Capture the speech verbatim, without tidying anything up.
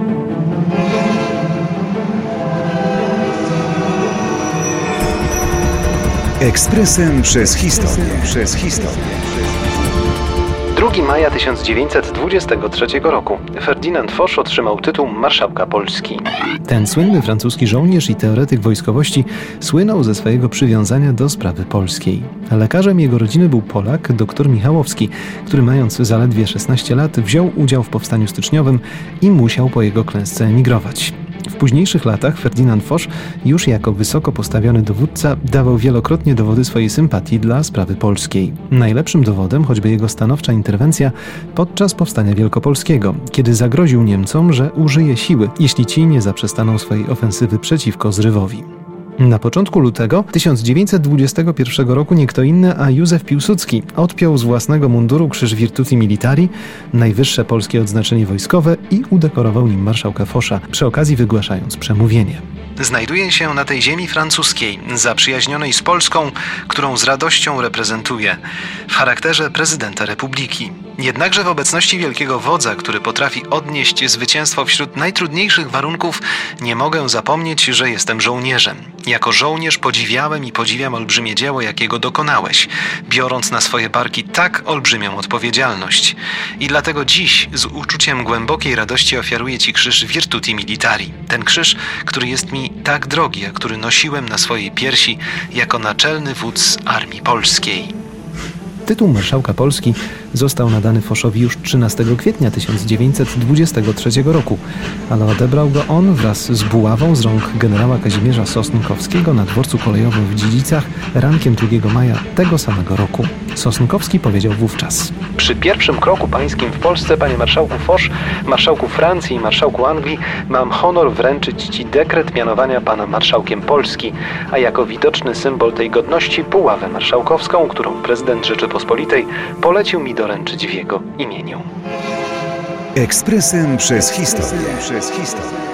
Ekspresem przez historię. Przez historię. drugiego maja tysiąc dziewięćset dwudziestego trzeciego roku Ferdynand Foch otrzymał tytuł marszałka Polski. Ten słynny francuski żołnierz i teoretyk wojskowości słynął ze swojego przywiązania do sprawy polskiej. Lekarzem jego rodziny był Polak, dr Michałowski, który mając zaledwie szesnaście lat wziął udział w powstaniu styczniowym i musiał po jego klęsce emigrować. W późniejszych latach Ferdynand Foch, już jako wysoko postawiony dowódca, dawał wielokrotnie dowody swojej sympatii dla sprawy polskiej. Najlepszym dowodem choćby jego stanowcza interwencja podczas powstania wielkopolskiego, kiedy zagroził Niemcom, że użyje siły, jeśli ci nie zaprzestaną swojej ofensywy przeciwko zrywowi. Na początku lutego tysiąc dziewięćset dwudziestego pierwszego roku nie kto inny, a Józef Piłsudski odpiął z własnego munduru Krzyż Virtuti Militari, najwyższe polskie odznaczenie wojskowe, i udekorował nim marszałka Focha, przy okazji wygłaszając przemówienie. Znajduje się na tej ziemi francuskiej, zaprzyjaźnionej z Polską, którą z radością reprezentuje, w charakterze prezydenta republiki. Jednakże w obecności wielkiego wodza, który potrafi odnieść zwycięstwo wśród najtrudniejszych warunków, nie mogę zapomnieć, że jestem żołnierzem. Jako żołnierz podziwiałem i podziwiam olbrzymie dzieło, jakiego dokonałeś, biorąc na swoje barki tak olbrzymią odpowiedzialność. I dlatego dziś z uczuciem głębokiej radości ofiaruję Ci krzyż Virtuti Militari. Ten krzyż, który jest mi tak drogi, a który nosiłem na swojej piersi jako naczelny wódz Armii Polskiej. Tytuł marszałka Polski został nadany Fochowi już trzynastego kwietnia tysiąc dziewięćset dwudziestego trzeciego roku, ale odebrał go on wraz z buławą z rąk generała Kazimierza Sosnkowskiego na dworcu kolejowym w Dziedzicach rankiem drugiego maja tego samego roku. Sosnkowski powiedział wówczas: Przy pierwszym kroku pańskim w Polsce, panie marszałku Foch, marszałku Francji i marszałku Anglii, mam honor wręczyć ci dekret mianowania pana marszałkiem Polski, a jako widoczny symbol tej godności buławę marszałkowską, którą prezydent Rzeczypospolitej polecił mi doręczyć w jego imieniu. Ekspresem przez historię. Przez historię.